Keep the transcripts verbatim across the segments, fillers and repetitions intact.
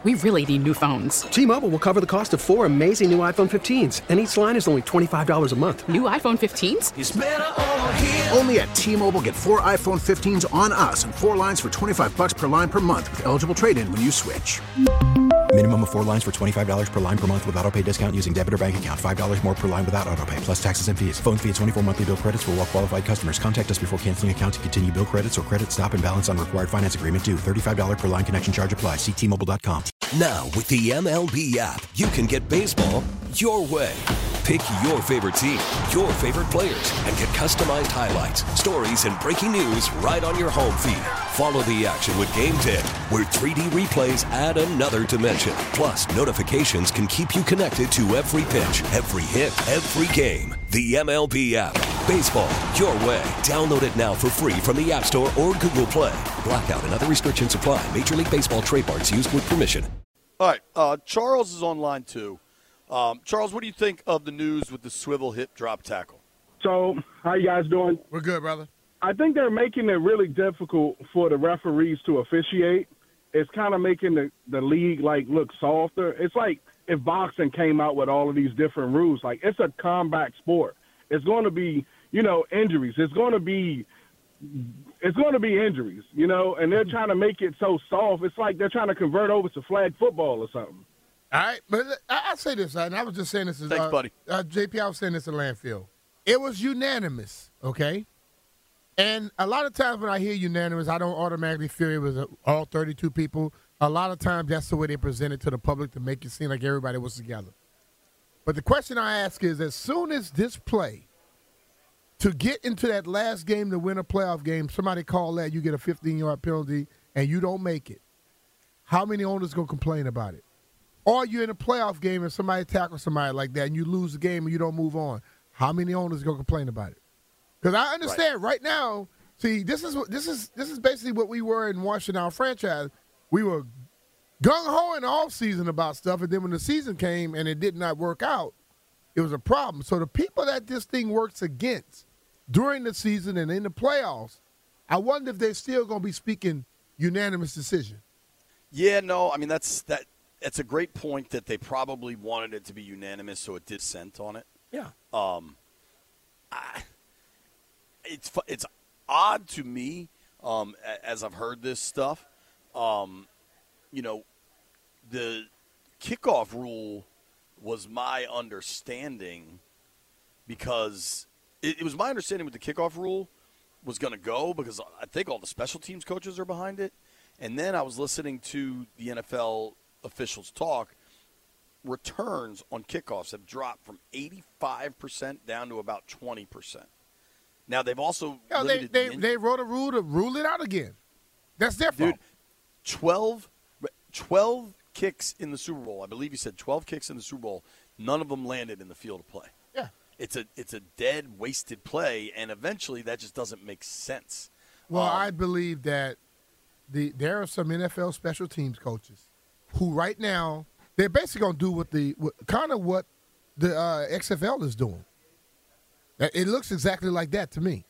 We really need new phones. T-Mobile will cover the cost of four amazing new iPhone fifteens, and each line is only twenty-five dollars a month. New iPhone fifteens? It's better over here. Only at T-Mobile, get four iPhone fifteens on us and four lines for twenty-five dollars per line per month with eligible trade-in when you switch. Minimum of four lines for twenty-five dollars per line per month with autopay discount using debit or bank account. five dollars more per line without autopay, plus taxes and fees. Phone fee at twenty-four monthly bill credits for well-qualified customers. Contact us before canceling account to continue bill credits or credit stop and balance on required finance agreement due. thirty-five dollars per line connection charge applies. See T Mobile dot com. Now, with the M L B app, you can get baseball your way. Pick your favorite team, your favorite players, and get customized highlights, stories, and breaking news right on your home feed. Follow the action with Game Day, where three D replays add another dimension. Plus, notifications can keep you connected to every pitch, every hit, every game. The M L B app. Baseball your way. Download it now for free from the App Store or Google Play. Blackout and other restrictions apply. Major League Baseball trademarks used with permission. All right, uh, Charles is on line two. Um, Charles, what do you think of the news with the swivel hip drop tackle? So, how you guys doing? We're good, brother. I think they're making it really difficult for the referees to officiate. It's kind of making the, the league, like, look softer. It's like if boxing came out with all of these different rules. Like, it's a combat sport. It's going to be, you know, injuries. It's going to be it's going to be injuries, you know, and they're trying to make it so soft. It's like they're trying to convert over to flag football or something. All right, but I, I say this, and I was just saying this. Thanks, uh, buddy. Uh, J P, I was saying this at Landfill. It was unanimous, okay? And a lot of times when I hear unanimous, I don't automatically feel it was all thirty-two people. A lot of times that's the way they present it to the public to make it seem like everybody was together. But the question I ask is, as soon as this play, to get into that last game to win a playoff game, somebody call that, you get a fifteen-yard penalty, and you don't make it, how many owners going to complain about it? Or you're in a playoff game and somebody tackles somebody like that and you lose the game and you don't move on. How many owners are going to complain about it? Because I understand right. right now, see, this is what this is this is basically what we were in Washington, our franchise. We were gung-ho in the offseason about stuff, and then when the season came and it did not work out, it was a problem. So the people that this thing works against during the season and in the playoffs, I wonder if they're still going to be speaking unanimous decision. Yeah, no, I mean, that's that. It's a great point that they probably wanted it to be unanimous, so it dissent on it. Yeah. Um, I, it's it's odd to me um, as I've heard this stuff. Um, you know, the kickoff rule was my understanding because it, it was my understanding with the kickoff rule was going to go because I think all the special teams coaches are behind it. And then I was listening to the N F L officials talk. Returns on kickoffs have dropped from eighty-five percent down to about twenty percent. Now, they've also Yo, they, they, the they wrote a rule to rule it out again. That's their fault. Dude, twelve, twelve kicks in the Super Bowl. I believe you said twelve kicks in the Super Bowl. None of them landed in the field of play. Yeah. It's a it's a dead, wasted play, and eventually that just doesn't make sense. Well, um, I believe that the there are some N F L special teams coaches who right now they're basically going to do what the what, kind of what the uh, X F L is doing. It looks exactly like that to me.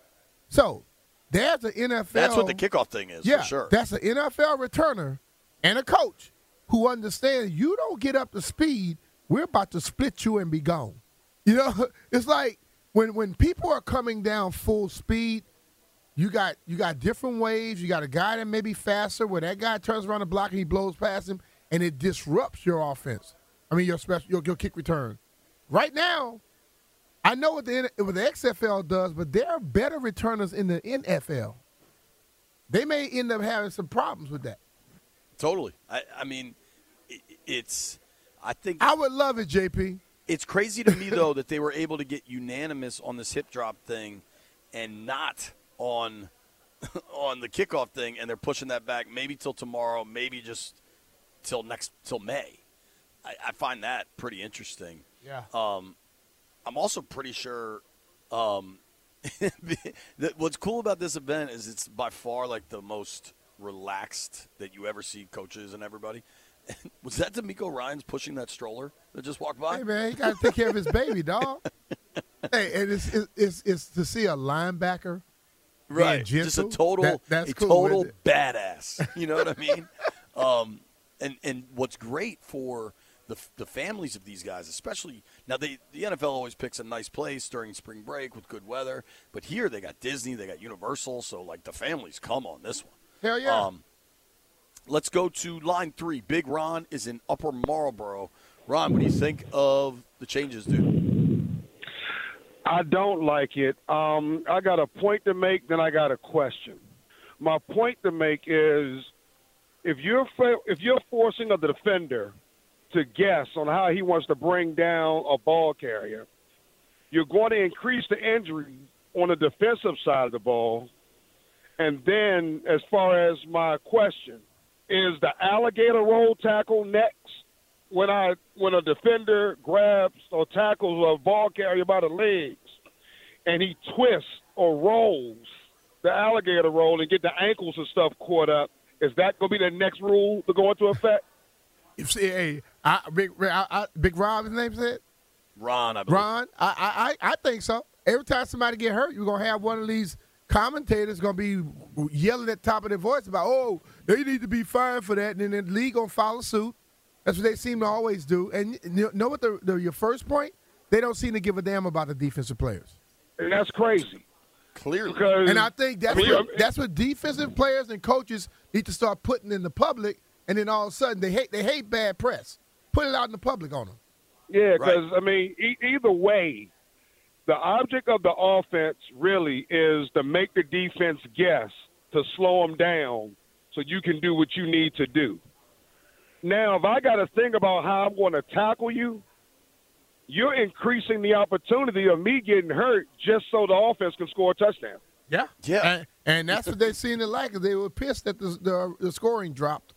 So there's an N F L. That's what the kickoff thing is, yeah, for sure. That's an N F L returner and a coach who understands you don't get up to speed, we're about to split you and be gone. You know, it's like when when people are coming down full speed, you got you got different waves. You got a guy that may be faster where that guy turns around the block and he blows past him, and it disrupts your offense. I mean, your special your, your kick return. Right now, I know what the what the X F L does, but there are better returners in the N F L. They may end up having some problems with that. Totally. I, I mean, it, it's. I think I would love it, J P. It's crazy to me though that they were able to get unanimous on this hip drop thing, and not on on the kickoff thing, and they're pushing that back maybe till tomorrow, maybe just till next till May. I, I find that pretty interesting. Yeah. Um, I'm also pretty sure um, that what's cool about this event is it's by far like the most relaxed that you ever see coaches and everybody. Was that D'Amico Ryans pushing that stroller that just walked by? Hey, man, he got to take care of his baby, dog. Hey, and it's, it's, it's to see a linebacker right, gentle, just a total, that, that's a cool, total badass. You know what I mean? Um, and and what's great for the the families of these guys, especially now, they the N F L always picks a nice place during spring break with good weather, but here they got Disney, they got Universal, so like the families come on this one. Hell yeah. Um, let's go to line three. Big Ron is in Upper Marlboro. Ron, what do you think of the changes, dude? I don't like it. Um, I got a point to make, then I got a question. My point to make is if you're if you're forcing a defender to guess on how he wants to bring down a ball carrier, you're going to increase the injury on the defensive side of the ball. And then as far as my question, is the alligator roll tackle next when I when a defender grabs or tackles a ball carrier by the legs and he twists or rolls the alligator roll and get the ankles and stuff caught up, is that going to be the next rule to go into effect? If hey, I, Big I, I, Big Rob, his name said? Ron, I believe. Ron, I, I, I think so. Every time somebody get hurt, you're going to have one of these commentators going to be yelling at the top of their voice about, oh, they need to be fined for that, and then the league going to follow suit. That's what they seem to always do. And you know what the, the, your first point? They don't seem to give a damn about the defensive players. And that's crazy. Clearly. Because, and I think that's, I mean, what, that's what defensive players and coaches need to start putting in the public, and then all of a sudden they hate they hate bad press. Put it out in the public on them. Yeah, because, right. I mean, e- either way, the object of the offense really is to make the defense guess, to slow them down so you can do what you need to do. Now, if I got to think about how I'm going to tackle you, you're increasing the opportunity of me getting hurt just so the offense can score a touchdown. Yeah. Yeah. And, and that's what they seen it like. They were pissed that the, the, the scoring dropped.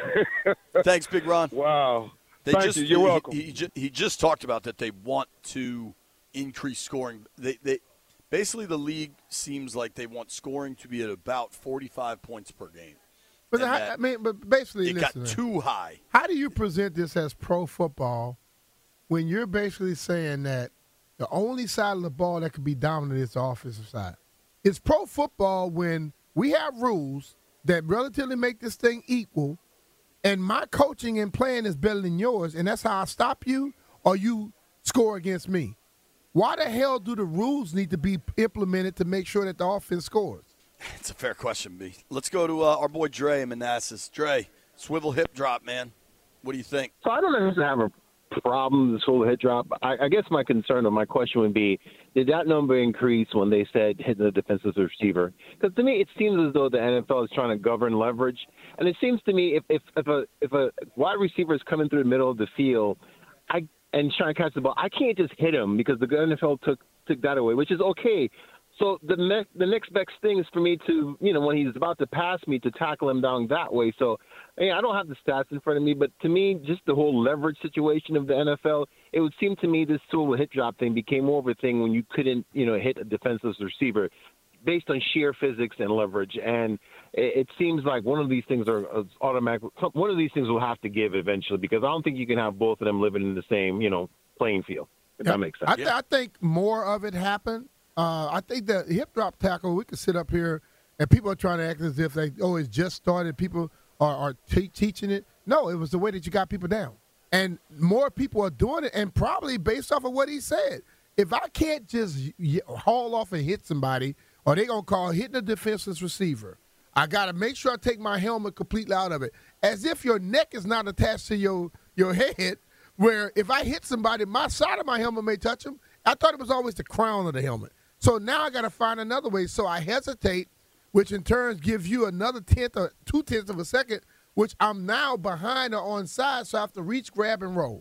Thanks, Big Ron. Wow. They Thank just, you. You're he, welcome. He, he, just, he just talked about that they want to increase scoring. They, they basically the league seems like they want scoring to be at about forty-five points per game. But And I, that I mean, but basically, it listen, got too high. how do you present this as pro football when you're basically saying that the only side of the ball that can be dominant is the offensive side? It's pro football when we have rules that relatively make this thing equal, and my coaching and playing is better than yours, and that's how I stop you or you score against me. Why the hell do the rules need to be implemented to make sure that the offense scores? It's a fair question, B. Let's go to uh, our boy Dre in Manassas. Dre, swivel hip drop, man. What do you think? So I don't necessarily have a problem with this whole hit drop. I, I guess my concern or my question would be, did that number increase when they said hit the defensive receiver? Because to me, it seems as though the N F L is trying to govern leverage. And it seems to me if, if, if, a, if a wide receiver is coming through the middle of the field I and trying to catch the ball, I can't just hit him because the N F L took, took that away, which is okay. So the next the next best thing is for me to, you know, when he's about to pass me, to tackle him down that way. So, I mean, I don't have the stats in front of me, but to me, just the whole leverage situation of the N F L, it would seem to me this sort of hit drop thing became more of a thing when you couldn't, you know, hit a defensive receiver based on sheer physics and leverage. And it, it seems like one of these things are automatic. One of these things will have to give eventually because I don't think you can have both of them living in the same, you know, playing field, if yeah, that makes sense. I, th- I think more of it happened. Uh, I think the hip drop tackle, we could sit up here and people are trying to act as if they, oh, it's just started. People are, are te- teaching it. No, it was the way that you got people down. And more people are doing it, and probably based off of what he said. If I can't just y- haul off and hit somebody, or they going to call hitting a defenseless receiver, I got to make sure I take my helmet completely out of it. As if your neck is not attached to your, your head, where if I hit somebody, my side of my helmet may touch them. I thought it was always the crown of the helmet. So now I got to find another way. So I hesitate, which in turn gives you another tenth or two tenths of a second, which I'm now behind or on side, so I have to reach, grab, and roll.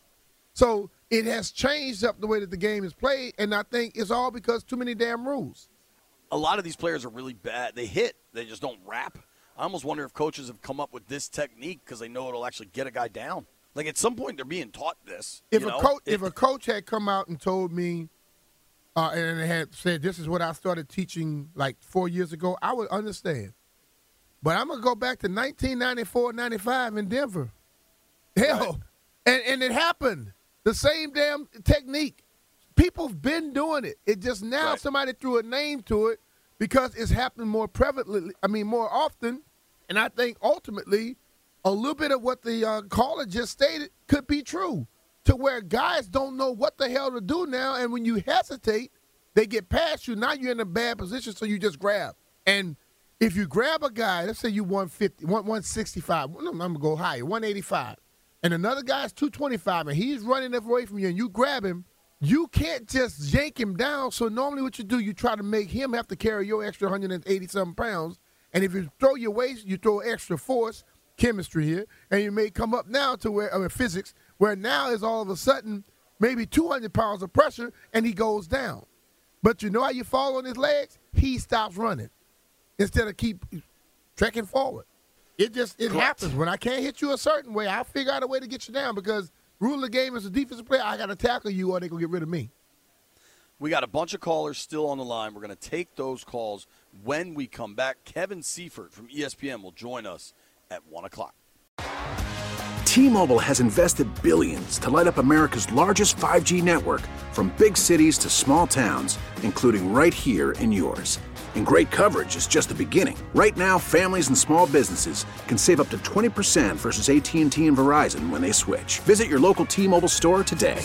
So it has changed up the way that the game is played, and I think it's all because too many damn rules. A lot of these players are really bad. They hit. They just don't wrap. I almost wonder if coaches have come up with this technique because they know it'll actually get a guy down. Like at some point they're being taught this. If you a know? coach, it, if a coach had come out and told me, Uh, and they had said, this is what I started teaching like four years ago, I would understand. But I'm going to go back to nineteen ninety-four ninety-five in Denver. Hell, right. and, and it happened. The same damn technique. People have been doing it. It just now right. somebody threw a name to it because it's happening more prevalently, I mean, more often. And I think ultimately a little bit of what the uh, caller just stated could be true, to where guys don't know what the hell to do now, and when you hesitate, they get past you. Now you're in a bad position, so you just grab. And if you grab a guy, let's say you one fifty, one sixty-five, I'm going to go higher, one eighty-five, and another guy's two twenty-five, and he's running away from you, and you grab him, you can't just yank him down. So normally what you do, you try to make him have to carry your extra one hundred eighty-something pounds, and if you throw your weight, you throw extra force, chemistry here, and you may come up now to where, I mean, physics, where now is all of a sudden maybe two hundred pounds of pressure, and he goes down. But you know how you fall on his legs? He stops running instead of keep trekking forward. It just it Correct. happens. When I can't hit you a certain way, I'll figure out a way to get you down, because rule of the game is a defensive player, I got to tackle you or they're going to get rid of me. We got a bunch of callers still on the line. We're going to take those calls when we come back. Kevin Seifert from E S P N will join us at one o'clock. T-Mobile has invested billions to light up America's largest five G network, from big cities to small towns, including right here in yours. And great coverage is just the beginning. Right now, families and small businesses can save up to twenty percent versus A T and T and Verizon when they switch. Visit your local T-Mobile store today.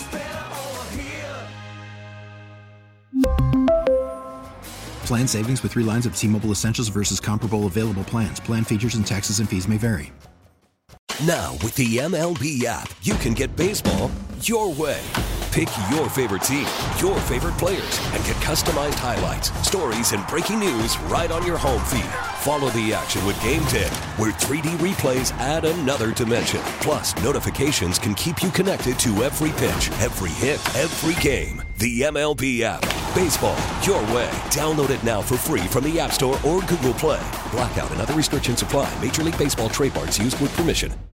Plan savings with three lines of T-Mobile Essentials versus comparable available plans. Plan features and taxes and fees may vary. Now, with the M L B app, you can get baseball your way. Pick your favorite team, your favorite players, and get customized highlights, stories, and breaking news right on your home feed. Follow the action with Game ten, where three D replays add another dimension. Plus, notifications can keep you connected to every pitch, every hit, every game. The M L B app. Baseball your way. Download it now for free from the App Store or Google Play. Blackout and other restrictions apply. Major League Baseball trademarks used with permission.